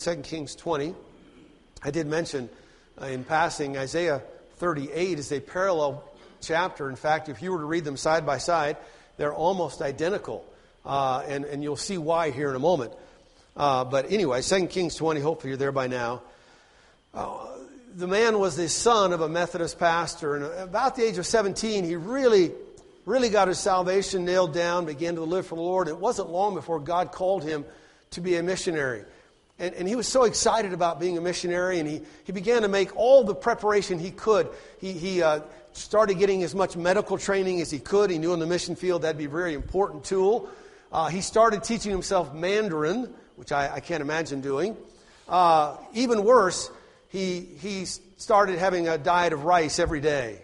2 Kings 20. I did mention in passing Isaiah 38 is a parallel chapter. In fact, if you were to read them side by side, they're almost identical. And you'll see why here in a moment. But anyway, 2 Kings 20, hopefully you're there by now. The man was the son of a Methodist pastor. And about the age of 17, he really got his salvation nailed down, began to live for the Lord. It wasn't long before God called him to be a missionary. And he was so excited about being a missionary, and he began to make all the preparation he could. He started getting as much medical training as he could. He knew in the mission field that'd be a very important tool. He started teaching himself Mandarin, which I can't imagine doing. Even worse, he started having a diet of rice every day.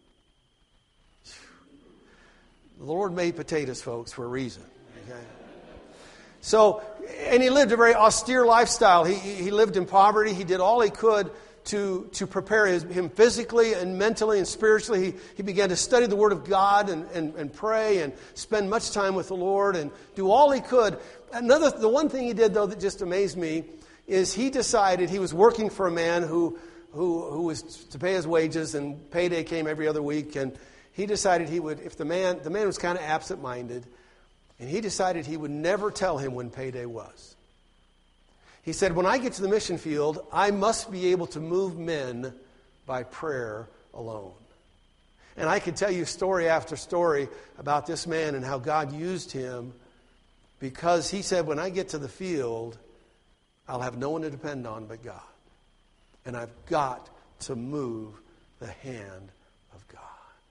The Lord made potatoes, folks, for a reason. Okay? So, and he lived a very austere lifestyle. He lived in poverty. He did all he could to prepare him physically and mentally and spiritually. He began to study the Word of God and pray and spend much time with the Lord and do all he could. The one thing he did, though, that just amazed me is he decided he was working for a man who was to pay his wages, and payday came every other week. And he decided he would, if the man was kind of absent-minded, and he decided he would never tell him when payday was. He said, when I get to the mission field, I must be able to move men by prayer alone. And I could tell you story after story about this man and how God used him, because he said, when I get to the field, I'll have no one to depend on but God. And I've got to move the hand of God.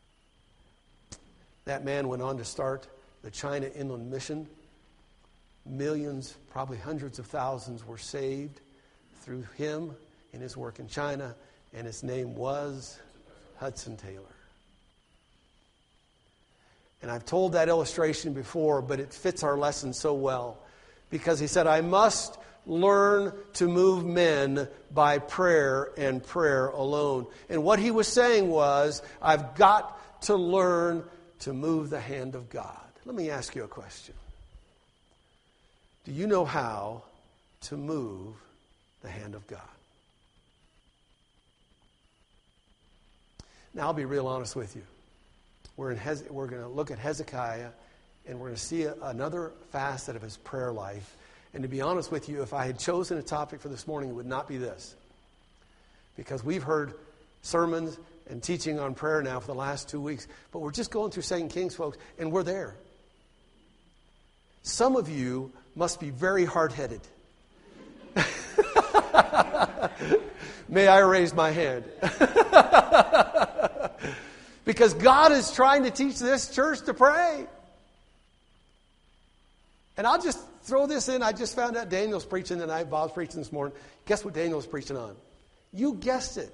That man went on to start the China Inland Mission. Millions, probably hundreds of thousands were saved through him and his work in China. And his name was Hudson Taylor. And I've told that illustration before, but it fits our lesson so well. Because he said, I must learn to move men by prayer and prayer alone. And what he was saying was, I've got to learn to move the hand of God. Let me ask you a question. Do you know how to move the hand of God? Now, I'll be real honest with you. We're going to look at Hezekiah, and we're going to see another facet of his prayer life. And to be honest with you, if I had chosen a topic for this morning, it would not be this. Because we've heard sermons and teaching on prayer now for the last 2 weeks. But we're just going through 2 Kings, folks, and we're there. Some of you must be very hard-headed. May I raise my hand? Because God is trying to teach this church to pray. And I'll just throw this in. I just found out Daniel's preaching tonight. Bob's preaching this morning. Guess what Daniel's preaching on? You guessed it.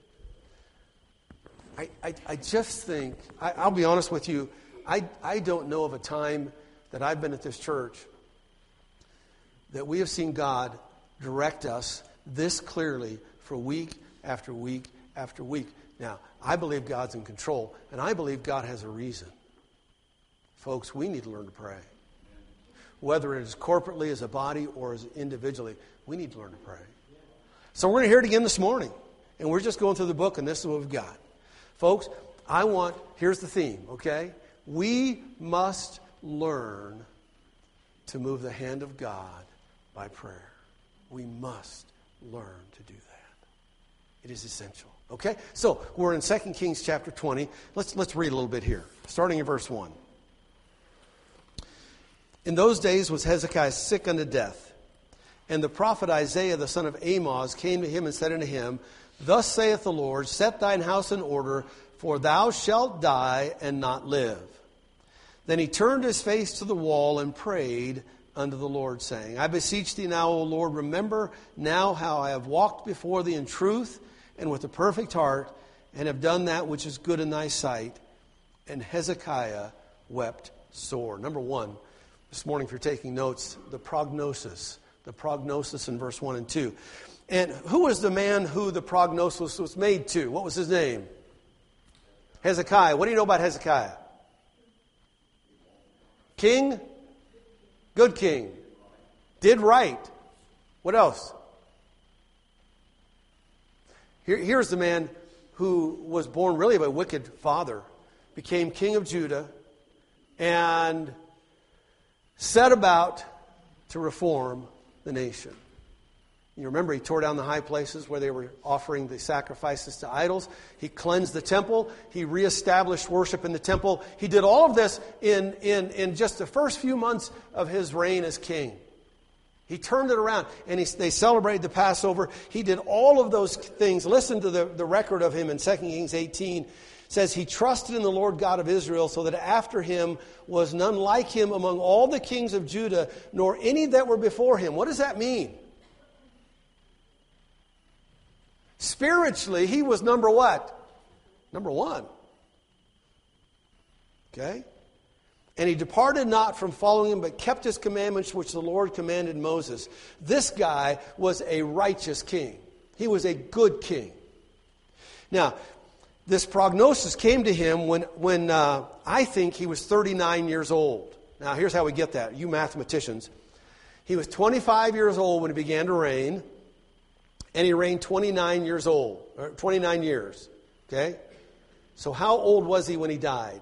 I just think, I'll be honest with you, I don't know of a time that I've been at this church that we have seen God direct us this clearly for week after week after week. Now, I believe God's in control, and I believe God has a reason. Folks, we need to learn to pray. Whether it is corporately as a body or as individually, we need to learn to pray. So we're going to hear it again this morning, and we're just going through the book, and this is what we've got. Folks, here's the theme, okay? We must learn to move the hand of God by prayer. We must learn to do that. It is essential. Okay? So, we're in 2 Kings chapter 20. Let's read a little bit here, starting in verse 1. In those days was Hezekiah sick unto death, and the prophet Isaiah the son of Amoz came to him and said unto him, Thus saith the Lord, Set thine house in order, for thou shalt die and not live. Then he turned his face to the wall and prayed unto the Lord, saying, I beseech thee now, O Lord, remember now how I have walked before thee in truth and with a perfect heart, and have done that which is good in thy sight. And Hezekiah wept sore. Number one, this morning if you're taking notes, the prognosis in verse 1 and 2. And who was the man who the prognosis was made to? What was his name? Hezekiah. What do you know about Hezekiah? King? Good king. Did right. What else? Here's the man who was born really of a wicked father, became king of Judah, and set about to reform the nation. You remember, he tore down the high places where they were offering the sacrifices to idols. He cleansed the temple. He reestablished worship in the temple. He did all of this in just the first few months of his reign as king. He turned it around, and they celebrated the Passover. He did all of those things. Listen to the record of him in 2 Kings 18. It says, he trusted in the Lord God of Israel, so that after him was none like him among all the kings of Judah, nor any that were before him. What does that mean? Spiritually, he was number what? Number one. Okay? And he departed not from following him, but kept his commandments which the Lord commanded Moses. This guy was a righteous king. He was a good king. Now, this prognosis came to him when I think he was 39 years old. Now, here's how we get that. You mathematicians. He was 25 years old when he began to reign, and he reigned 29 years old, or 29 years. Okay? So how old was he when he died?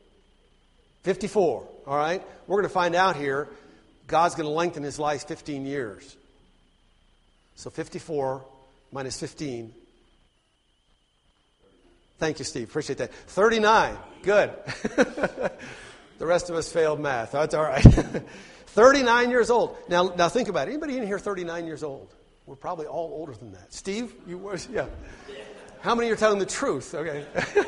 54. All right? We're going to find out here. God's going to lengthen his life 15 years. So 54 minus 15. Thank you, Steve. Appreciate that. 39. Good. The rest of us failed math. That's all right. 39 years old. Now think about it. Anybody in here 39 years old? We're probably all older than that. Steve, you were? Yeah. How many are telling the truth? Okay.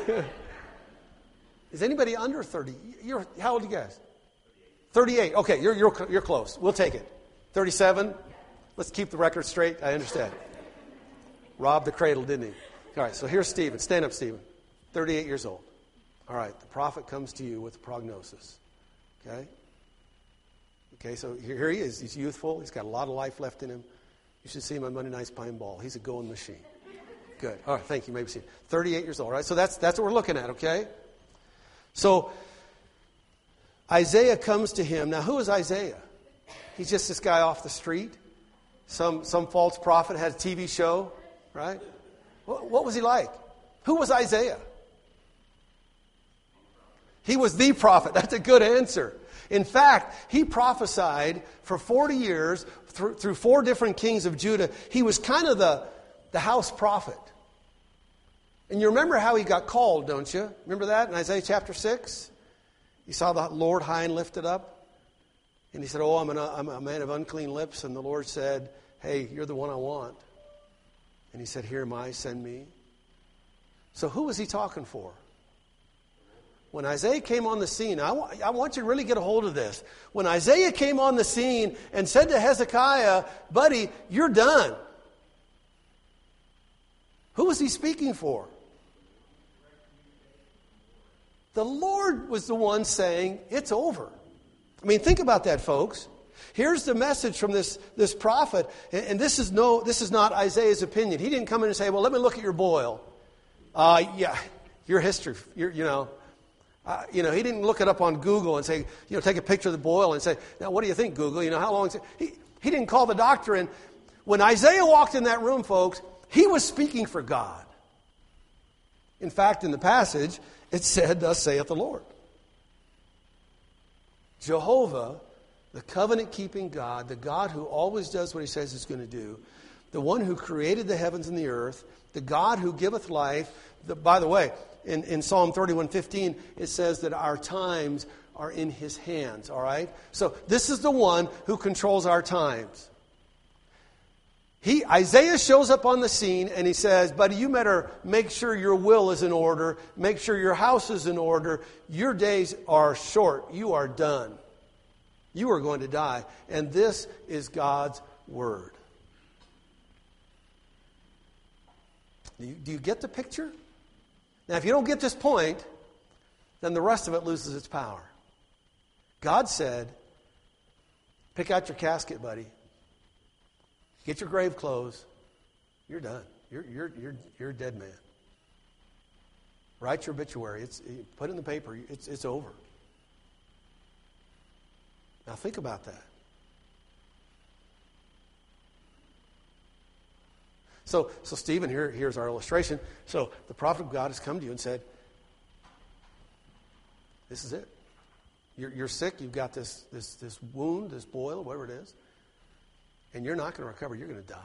Is anybody under 30? How old are you guys? 38. Okay, you're close. We'll take it. 37. Let's keep the record straight. I understand. Robbed the cradle, didn't he? All right, so here's Stephen. Stand up, Stephen. 38 years old. All right, the prophet comes to you with a prognosis. Okay? Okay, so here he is. He's youthful. He's got a lot of life left in him. You should see him on Monday Night's Pine Ball. He's a going machine. Good. All right, thank you. Maybe see 38 years old. All right, so that's what we're looking at, okay? So Isaiah comes to him. Now, who is Isaiah? He's just this guy off the street. Some false prophet had a TV show, right? What was he like? Who was Isaiah? He was the prophet. That's a good answer. In fact, he prophesied for 40 years through 4 different kings of Judah. He was kind of the house prophet. And you remember how he got called, don't you? Remember that in Isaiah chapter 6? You saw the Lord high and lifted up. And he said, oh, I'm a man of unclean lips. And the Lord said, hey, you're the one I want. And he said, here am I, send me. So who was he talking for? When Isaiah came on the scene, I want you to really get a hold of this. When Isaiah came on the scene and said to Hezekiah, buddy, you're done. Who was he speaking for? The Lord was the one saying, it's over. I mean, think about that, folks. Here's the message from this prophet, and this is not Isaiah's opinion. He didn't come in and say, well, let me look at your boil. Yeah, your history, he didn't look it up on Google and say, take a picture of the boil and say, now, what do you think, Google? How long is it? He didn't call the doctor in. When Isaiah walked in that room, folks, he was speaking for God. In fact, in the passage, it said, thus saith the Lord. Jehovah, the covenant-keeping God, the God who always does what he says he's going to do, the one who created the heavens and the earth, the God who giveth life. By the way, in Psalm 31:15, it says that our times are in his hands, all right? So this is the one who controls our times. Isaiah shows up on the scene and he says, buddy, you better make sure your will is in order. Make sure your house is in order. Your days are short. You are done. You are going to die. And this is God's word. Do you get the picture? Now, if you don't get this point, then the rest of it loses its power. God said, pick out your casket, buddy. Get your grave clothes. You're done. You're a dead man. Write your obituary. Put it in the paper. It's over. Now think about that. So Stephen, here's our illustration. So the prophet of God has come to you and said, this is it. You're sick. You've got this wound, this boil, whatever it is. And you're not going to recover. You're going to die.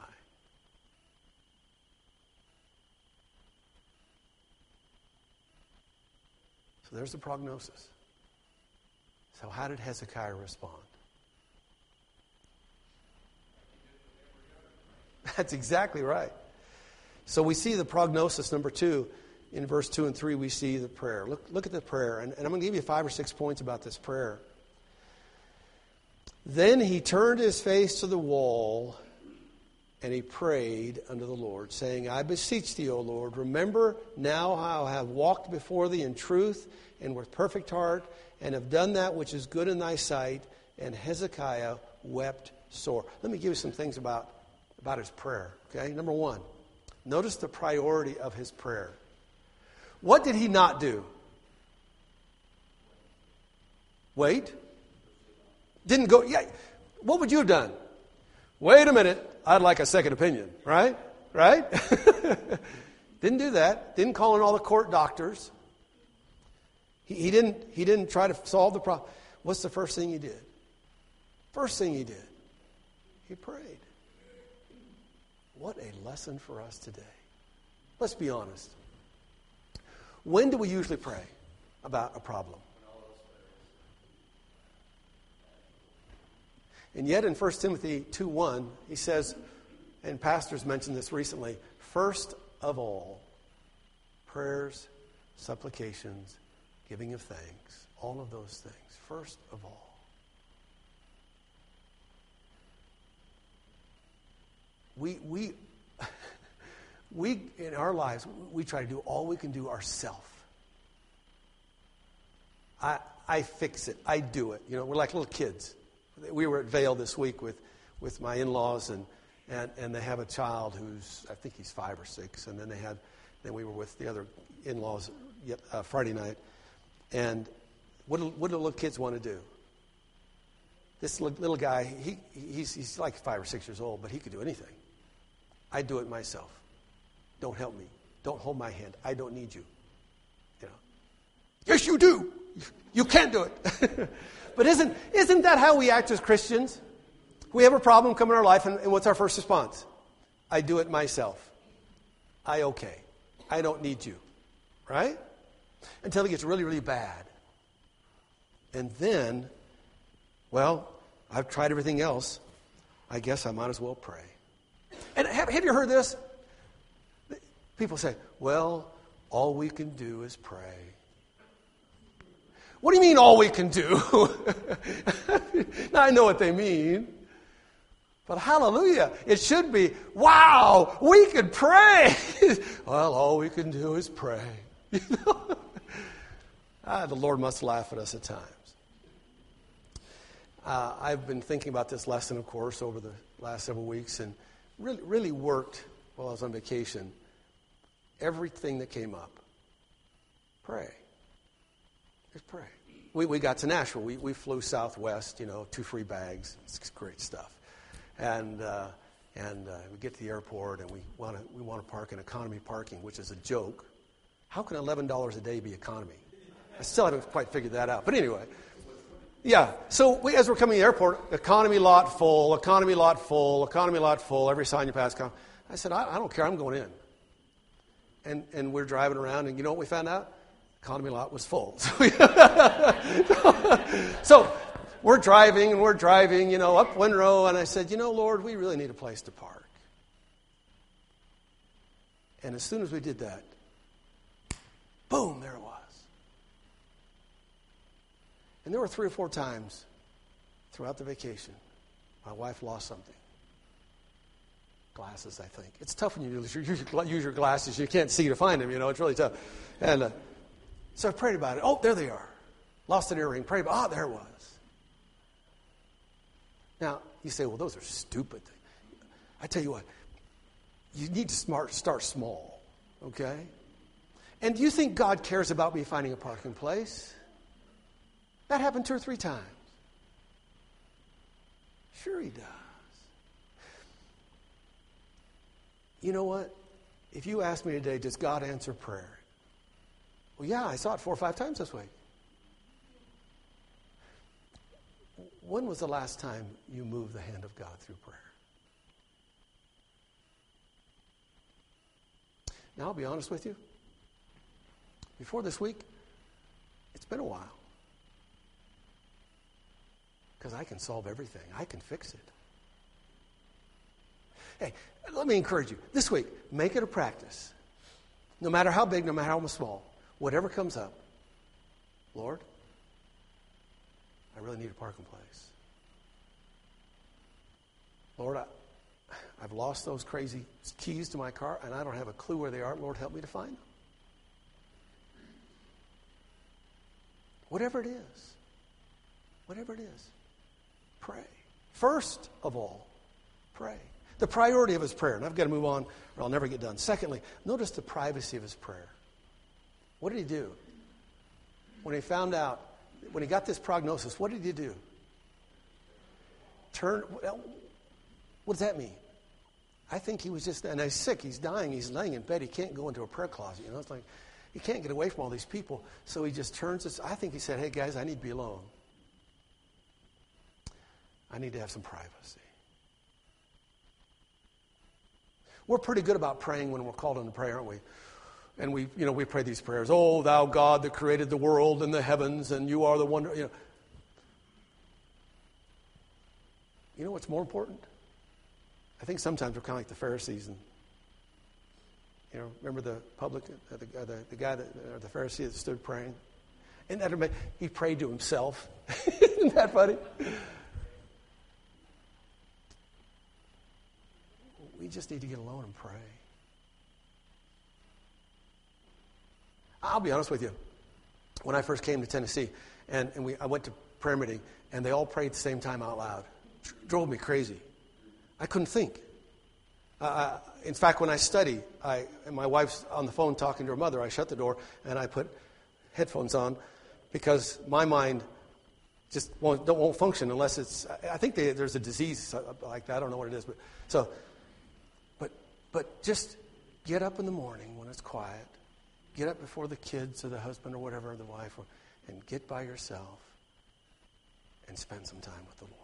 So there's the prognosis. So how did Hezekiah respond? That's exactly right. So we see the prognosis, number 2. In verse 2 and 3, we see the prayer. Look at the prayer. And I'm going to give you 5 or 6 points about this prayer. Then he turned his face to the wall, and he prayed unto the Lord, saying, I beseech thee, O Lord, remember now how I have walked before thee in truth and with perfect heart, and have done that which is good in thy sight. And Hezekiah wept sore. Let me give you some things about his prayer. Okay, number 1, notice the priority of his prayer. What did he not do? Wait. Didn't go, yeah. What would you have done? Wait a minute. I'd like a second opinion. Right? Right? Didn't do that. Didn't call in all the court doctors. He didn't try to solve the problem. What's the first thing he did? First thing he did. He prayed. What a lesson for us today. Let's be honest. When do we usually pray about a problem? And yet in 1 Timothy 2:1, he says, and pastors mentioned this recently, first of all, prayers, supplications, giving of thanks, all of those things, first of all. We in our lives, we try to do all we can do ourselves. I fix it. I do it. You know, we're like little kids. We were at Vail this week with my in-laws, and they have a child who's, I think he's 5 or 6, and then we were with the other in-laws Friday night. And what do little kids want to do? This little guy, he's like 5 or 6 years old, but he could do anything. I do it myself. Don't help me. Don't hold my hand. I don't need you. You know. Yes, you do. You can't do it. But isn't that how we act as Christians? We have a problem come in our life, and what's our first response? I do it myself. I don't need you. Right? Until it gets really, really bad. And then, well, I've tried everything else. I guess I might as well pray. And have you heard this? People say, well, all we can do is pray. What do you mean all we can do? Now I know what they mean. But hallelujah, it should be, wow, we can pray. Well, all we can do is pray. You know? The Lord must laugh at us at times. I've been thinking about this lesson, of course, over the last several weeks, and really worked while I was on vacation. Everything that came up, pray. Just pray. We got to Nashville. We flew Southwest, 2 free bags. It's great stuff. And we get to the airport, and we want to park in economy parking, which is a joke. How can $11 a day be economy? I still haven't quite figured that out. But anyway, yeah. So as we're coming to the airport, economy lot full, economy lot full, economy lot full. Every sign you pass. I said, I don't care. I'm going in. And we're driving around, and you know what we found out? Economy lot was full. So we're driving, up one row, and I said, Lord, we really need a place to park. And as soon as we did that, boom, there it was. And there were 3 or 4 times throughout the vacation, my wife lost something. Glasses, I think. It's tough when you use your glasses. You can't see to find them, it's really tough. And so I prayed about it. Oh, there they are. Lost an earring. Prayed about there it was. Now, you say, well, those are stupid things. I tell you what, you need to start small, okay? And do you think God cares about me finding a parking place? That happened 2 or 3 times. Sure he does. You know what? If you ask me today, does God answer prayer? Well, yeah, I saw it 4 or 5 times this week. When was the last time you moved the hand of God through prayer? Now, I'll be honest with you. Before this week, it's been a while. Because I can solve everything. I can fix it. Hey, let me encourage you. This week, make it a practice. No matter how big, no matter how small, whatever comes up, Lord, I really need a parking place. Lord, I've lost those crazy keys to my car, and I don't have a clue where they are. Lord, help me to find them. Whatever it is, pray. First of all, pray. The priority of his prayer, and I've got to move on or I'll never get done. Secondly, notice the privacy of his prayer. What did he do? When he found out, when he got this prognosis, what did he do? What does that mean? I think he was just, and he's sick, he's dying, he's laying in bed, he can't go into a prayer closet. It's like, he can't get away from all these people, so he just turns this. I think he said, hey guys, I need to be alone. I need to have some privacy. We're pretty good about praying when we're called into prayer, aren't we? And we pray these prayers. Oh, thou God that created the world and the heavens, and you are the wonder. You know what's more important? I think sometimes we're kind of like the Pharisees, and remember the publican, the guy the Pharisee that stood praying, and he prayed to himself. Isn't that funny? We just need to get alone and pray. I'll be honest with you. When I first came to Tennessee, I went to prayer meeting, and they all prayed at the same time out loud. Drove me crazy. I couldn't think. In fact, when I study, and my wife's on the phone talking to her mother, I shut the door and I put headphones on because my mind just won't function unless it's. I think there's a disease like that. I don't know what it is, but just get up in the morning when it's quiet. Get up before the kids or the husband or whatever, or the wife, and get by yourself and spend some time with the Lord.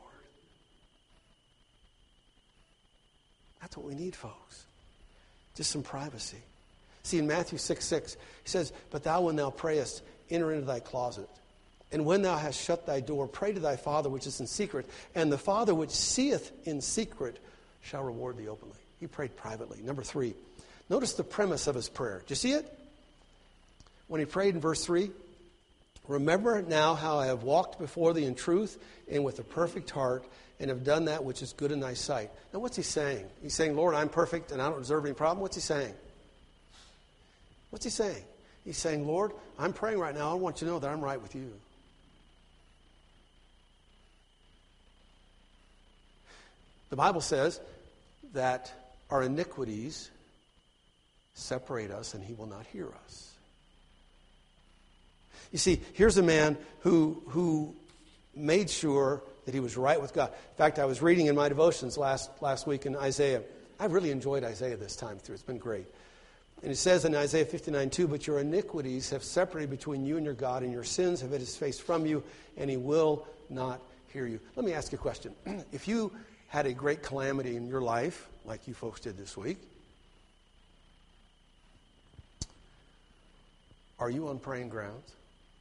That's what we need, folks. Just some privacy. See, in Matthew 6:6, he says, but thou, when thou prayest, enter into thy closet. And when thou hast shut thy door, pray to thy Father which is in secret. And the Father which seeth in secret shall reward thee openly. He prayed privately. Number 3, notice the premise of his prayer. Do you see it? When he prayed in verse 3, remember now how I have walked before thee in truth and with a perfect heart, and have done that which is good in thy sight. Now what's he saying? He's saying, Lord, I'm perfect and I don't deserve any problem. What's he saying? What's he saying? He's saying, Lord, I'm praying right now. I want you to know that I'm right with you. The Bible says that our iniquities separate us and he will not hear us. You see, here's a man who made sure that he was right with God. In fact, I was reading in my devotions last week in Isaiah. I really enjoyed Isaiah this time through. It's been great. And it says in Isaiah 59:2, but your iniquities have separated between you and your God, and your sins have hid his face from you, and he will not hear you. Let me ask you a question. If you had a great calamity in your life, like you folks did this week, are you on praying grounds?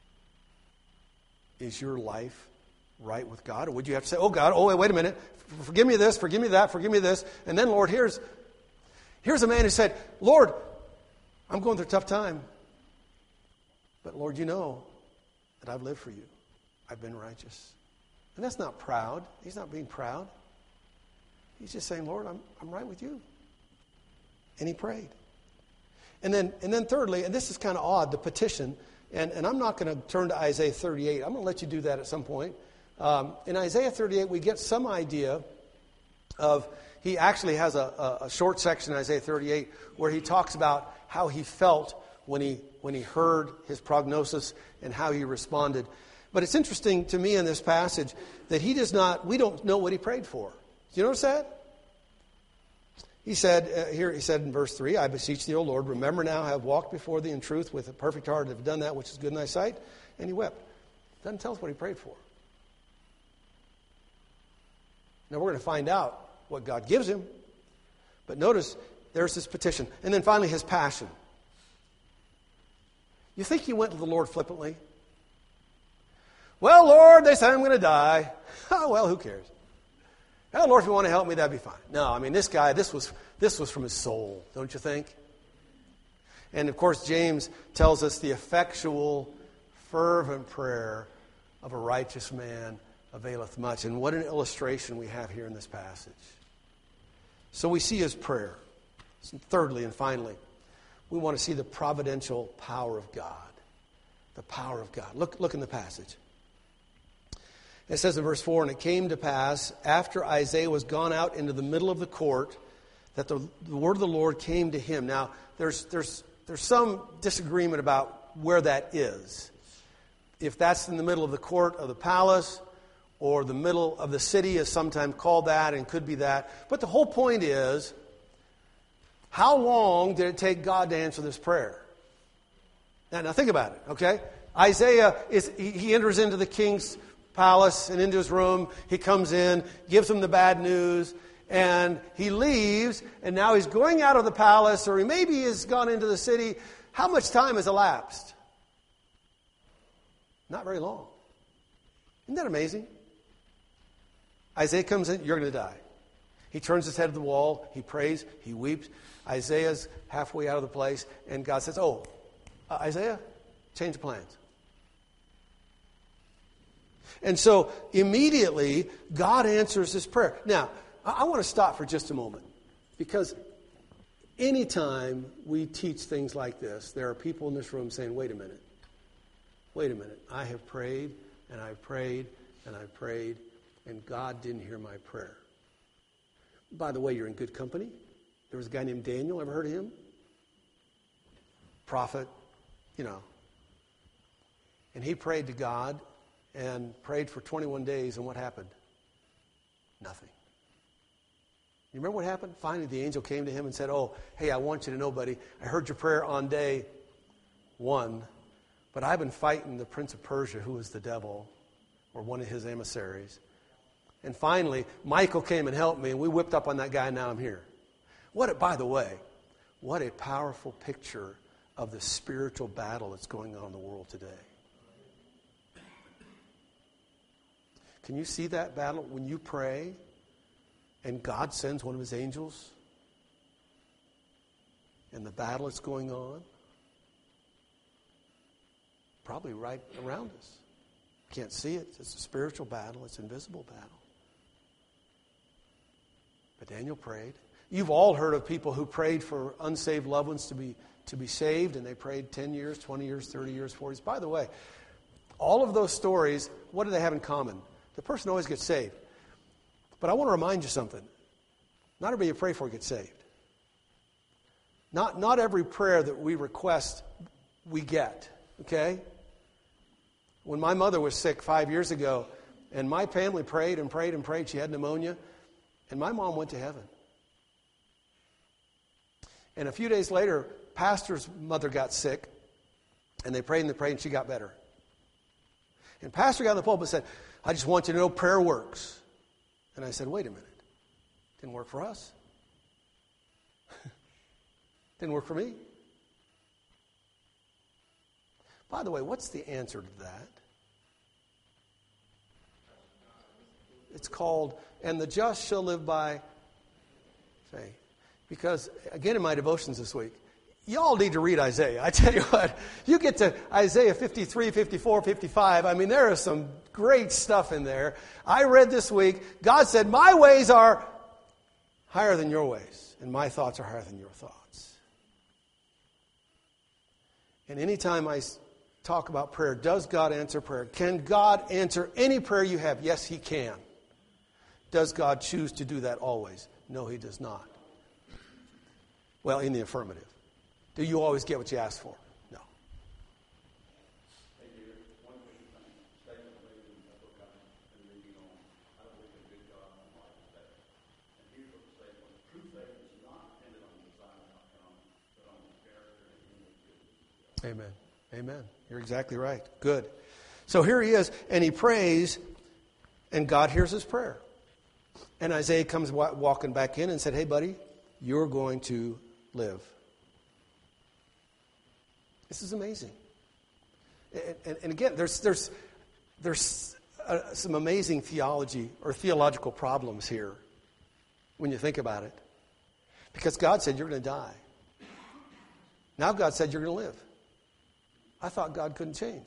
Is your life right with God? Or would you have to say, oh God, wait a minute, forgive me this, forgive me that, forgive me this. And then, Lord, here's a man who said, Lord, I'm going through a tough time. But Lord, you know that I've lived for you. I've been righteous. And that's not proud. He's not being proud. He's just saying, Lord, I'm right with you. And he prayed. And then thirdly, and this is kind of odd, the petition, and I'm not going to turn to Isaiah 38. I'm going to let you do that at some point. In Isaiah 38, we get some idea of, he actually has a short section in Isaiah 38 where he talks about how he felt when he heard his prognosis and how he responded. But it's interesting to me in this passage that we don't know what he prayed for. Do you notice that? He said, he said in verse 3, I beseech thee, O Lord, remember now I have walked before thee in truth with a perfect heart, and have done that which is good in thy sight. And he wept. Doesn't tell us what he prayed for. Now we're going to find out what God gives him. But notice, there's his petition. And then finally his passion. You think he went to the Lord flippantly? Well, Lord, they say I'm going to die. Oh, well, who cares? Oh, Lord, if you want to help me, that'd be fine. No, I mean, this guy, this was from his soul, don't you think? And, of course, James tells us the effectual, fervent prayer of a righteous man availeth much. And what an illustration we have here in this passage. So we see his prayer. Thirdly and finally, we want to see the providential power of God. The power of God. Look in the passage. It says in verse 4, and it came to pass, after Isaiah was gone out into the middle of the court, that the word of the Lord came to him. Now, there's some disagreement about where that is. If that's in the middle of the court of the palace, or the middle of the city is sometimes called that, and could be that. But the whole point is, how long did it take God to answer this prayer? Now think about it, okay? Isaiah, he enters into the king's palace and into his room. He comes in, gives him the bad news, and he leaves, and now he's going out of the palace, or maybe he has gone into the city. How much time has elapsed? Not very long. Isn't that amazing? Isaiah comes in, you're going to die. He turns his head to the wall, he prays, he weeps. Isaiah's halfway out of the place, and God says, Isaiah, change the plans. And so immediately, God answers this prayer. Now, I want to stop for just a moment, because anytime we teach things like this, there are people in this room saying, wait a minute, I have prayed, and I've prayed, and I've prayed, and God didn't hear my prayer. By the way, you're in good company. There was a guy named Daniel. Ever heard of him? Prophet, And he prayed to God and prayed for 21 days, and what happened? Nothing. You remember what happened? Finally, the angel came to him and said, hey, I want you to know, buddy, I heard your prayer on day 1, but I've been fighting the prince of Persia, who is the devil, or one of his emissaries. And finally, Michael came and helped me, and we whipped up on that guy, and now I'm here. By the way, what a powerful picture of the spiritual battle that's going on in the world today. Can you see that battle when you pray and God sends one of his angels and the battle that's going on? Probably right around us. Can't see it. It's a spiritual battle. It's an invisible battle. But Daniel prayed. You've all heard of people who prayed for unsaved loved ones to be saved, and they prayed 10 years, 20 years, 30 years, 40 years. By the way, all of those stories, what do they have in common? The person always gets saved. But I want to remind you something. Not everybody you pray for gets saved. Not every prayer that we request we get. Okay? When my mother was sick 5 years ago, and my family prayed and prayed and prayed, she had pneumonia, and my mom went to heaven. And a few days later, pastor's mother got sick, and they prayed, and she got better. And pastor got on the pulpit and said, I just want you to know prayer works. And I said, wait a minute. Didn't work for us. Didn't work for me. By the way, what's the answer to that? It's called, and the just shall live by faith. Because, again, in my devotions this week, y'all need to read Isaiah. I tell you what, you get to Isaiah 53, 54, 55. I mean, there is some great stuff in there. I read this week, God said, my ways are higher than your ways, and my thoughts are higher than your thoughts. And anytime I talk about prayer, does God answer prayer? Can God answer any prayer you have? Yes, he can. Does God choose to do that always? No, he does not. Well, in the affirmative. Do you always get what you ask for? No. Amen. Amen. You're exactly right. Good. So here he is, and he prays, and God hears his prayer. And Isaiah comes walking back in and said, hey, buddy, you're going to live. This is amazing. And again, there's some amazing theology or theological problems here when you think about it. Because God said you're going to die. Now God said you're going to live. I thought God couldn't change.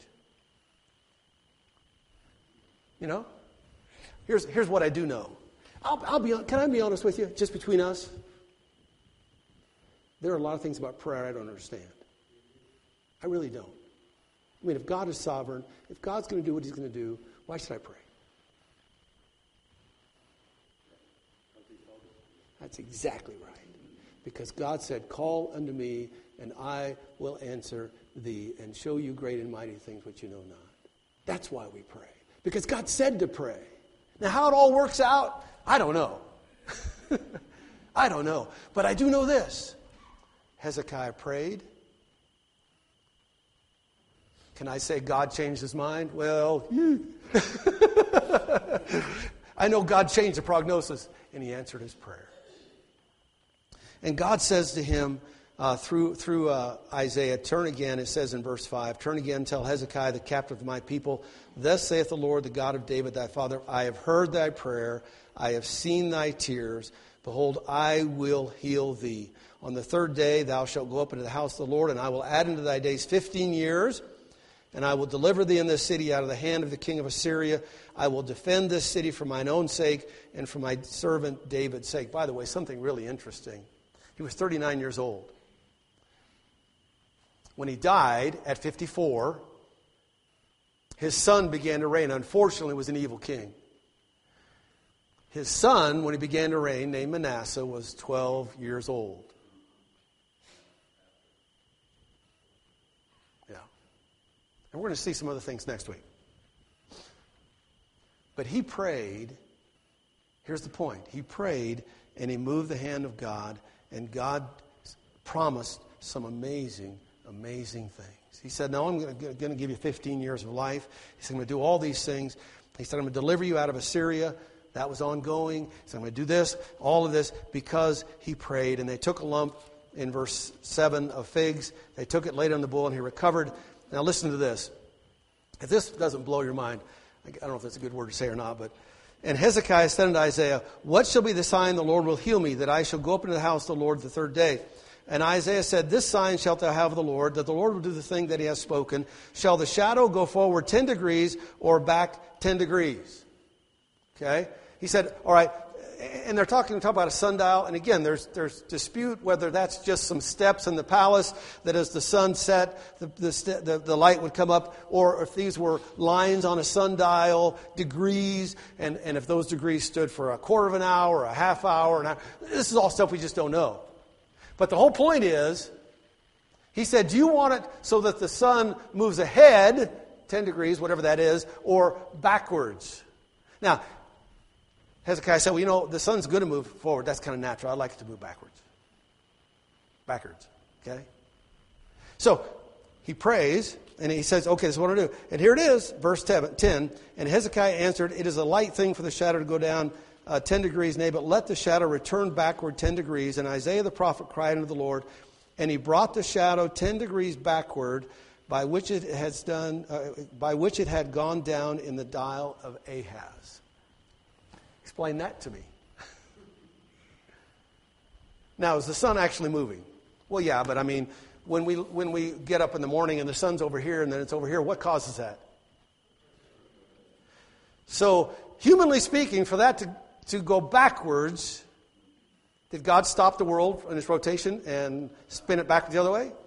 You know? Here's what I do know. Can I be honest with you, just between us? There are a lot of things about prayer I don't understand. I really don't. I mean, if God is sovereign, if God's going to do what he's going to do, why should I pray? That's exactly right. Because God said, call unto me, and I will answer thee, and show you great and mighty things which you know not. That's why we pray. Because God said to pray. Now, how it all works out, I don't know. I don't know. But I do know this. Hezekiah prayed. Can I say God changed his mind? Well, I know God changed the prognosis, and he answered his prayer. And God says to him through Isaiah, turn again, it says in verse 5, turn again, tell Hezekiah, the captain of my people, thus saith the Lord, the God of David thy father, I have heard thy prayer, I have seen thy tears, behold, I will heal thee. On the third day thou shalt go up into the house of the Lord, and I will add unto thy days 15 years, and I will deliver thee in this city out of the hand of the king of Assyria. I will defend this city for mine own sake and for my servant David's sake. By the way, something really interesting. He was 39 years old. When he died at 54, his son began to reign. Unfortunately, he was an evil king. His son, when he began to reign, named Manasseh, was 12 years old. Yeah. And we're going to see some other things next week. But he prayed. Here's the point. He prayed, and he moved the hand of God, and God promised some amazing things. He said, no, I'm going to give you 15 years of life. He said, I'm going to do all these things. He said, I'm going to deliver you out of Assyria. That was ongoing. He said, I'm going to do this, all of this, because he prayed. And they took a lump in verse 7 of figs. They took it, laid it on the bull, and he recovered. Now listen to this. If this doesn't blow your mind, I don't know if that's a good word to say or not, but and Hezekiah said unto Isaiah, what shall be the sign the Lord will heal me, that I shall go up into the house of the Lord the third day? And Isaiah said, this sign shalt thou have of the Lord, that the Lord will do the thing that he has spoken. Shall the shadow go forward 10 degrees or back 10 degrees? Okay? He said, all right, and they're talking about a sundial, and again, there's dispute whether that's just some steps in the palace, that as the sun set, the light would come up, or if these were lines on a sundial, degrees, and if those degrees stood for a quarter of an hour, a half hour, an hour. This is all stuff we just don't know. But the whole point is, he said, do you want it so that the sun moves ahead, 10 degrees, whatever that is, or backwards? Now, Hezekiah said, well, you know, the sun's going to move forward. That's kind of natural. I like it to move backwards. Backwards. Okay? So, he prays, and he says, okay, this is what I'm going to do. And here it is, verse 10. And Hezekiah answered, it is a light thing for the shadow to go down 10 degrees, nay, but let the shadow return backward 10 degrees. And Isaiah the prophet cried unto the Lord, and he brought the shadow 10 degrees backward, by which it had gone down in the dial of Ahaz. Explain that to me. Now, is the sun actually moving? Well, yeah, but I mean, when we get up in the morning and the sun's over here and then it's over here, what causes that? So, humanly speaking, for that to go backwards, did God stop the world in its rotation and spin it back the other way?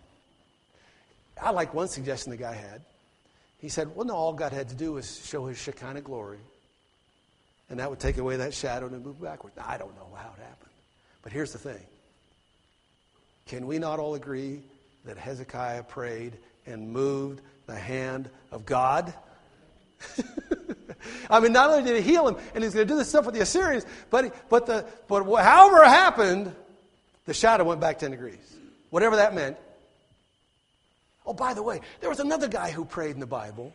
I like one suggestion the guy had. He said, well, no, all God had to do was show his Shekinah glory. And that would take away that shadow and move backward. Now, I don't know how it happened. But here's the thing. Can we not all agree that Hezekiah prayed and moved the hand of God? I mean, not only did he heal him, and he's going to do this stuff with the Assyrians, but however it happened, the shadow went back 10 degrees. Whatever that meant. Oh, by the way, there was another guy who prayed in the Bible.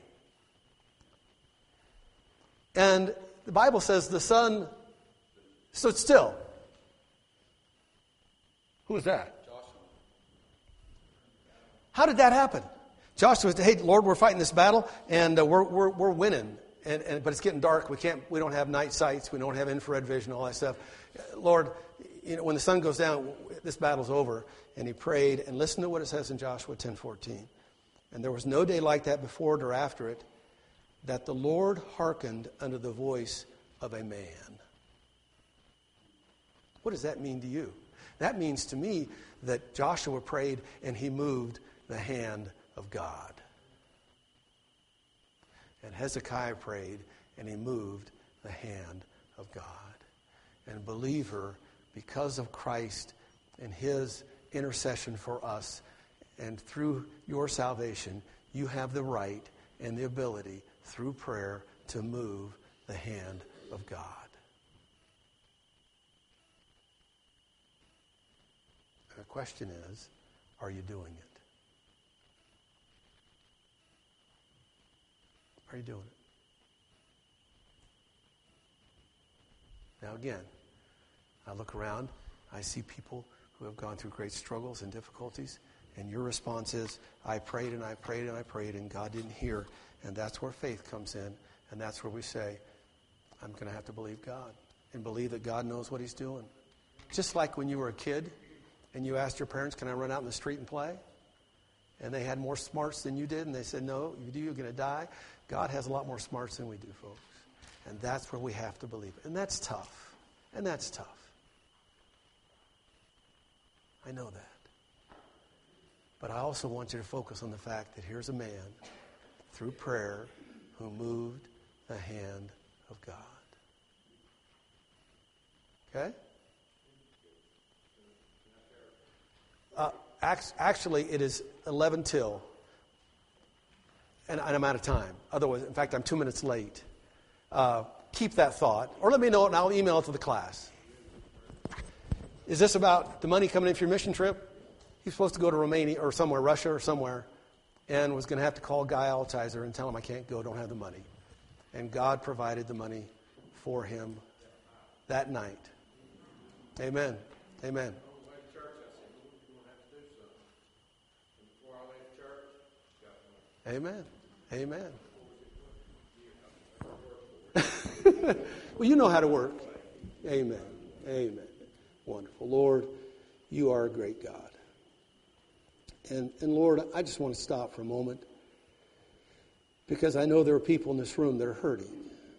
And the Bible says the sun stood still. Who was that? Joshua. How did that happen? Joshua said, hey, Lord, we're fighting this battle, and we're winning. But it's getting dark. We don't have night sights. We don't have infrared vision, all that stuff. Lord, when the sun goes down, this battle's over. And he prayed, and listen to what it says in Joshua 10:14. And there was no day like that before it or after it, that the Lord hearkened unto the voice of a man. What does that mean to you? That means to me that Joshua prayed and he moved the hand of God. And Hezekiah prayed and he moved the hand of God. And believer, because of Christ and his intercession for us, and through your salvation, you have the right and the ability through prayer to move the hand of God. And the question is, are you doing it? Are you doing it? Now again, I look around, I see people who have gone through great struggles and difficulties, and your response is, I prayed and I prayed and I prayed, and God didn't hear. And that's where faith comes in, and that's where we say, I'm going to have to believe God and believe that God knows what he's doing. Just like when you were a kid and you asked your parents, can I run out in the street and play? And they had more smarts than you did, and they said, no, you do, you're going to die. God has a lot more smarts than we do, folks. And that's where we have to believe it. And that's tough. And that's tough. I know that. But I also want you to focus on the fact that here's a man, through prayer, who moved the hand of God. Okay? Actually, it is 11 till, and I'm out of time. Otherwise, in fact, I'm 2 minutes late. Keep that thought, or let me know, and I'll email it to the class. Is this about the money coming in for your mission trip? He's supposed to go to Romania or somewhere, Russia or somewhere, and was going to have to call Guy Altizer and tell him, I can't go, don't have the money. And God provided the money for him that night. Amen. Amen. Amen. Amen. Well, you know how to work. Amen. Amen. Wonderful. Lord, you are a great God. And Lord, I just want to stop for a moment, because I know there are people in this room that are hurting.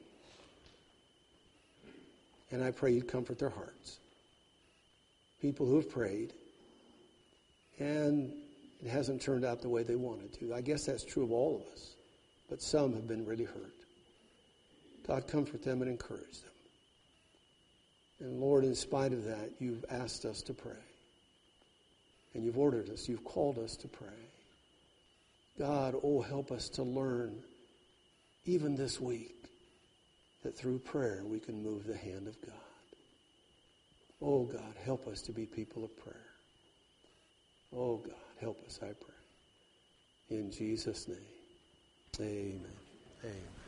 And I pray you'd comfort their hearts. People who have prayed, and it hasn't turned out the way they wanted to. I guess that's true of all of us. But some have been really hurt. God, comfort them and encourage them. And Lord, in spite of that, you've asked us to pray. And you've ordered us. You've called us to pray. God, oh, help us to learn, even this week, that through prayer we can move the hand of God. Oh, God, help us to be people of prayer. Oh, God, help us, I pray. In Jesus' name, amen. Amen.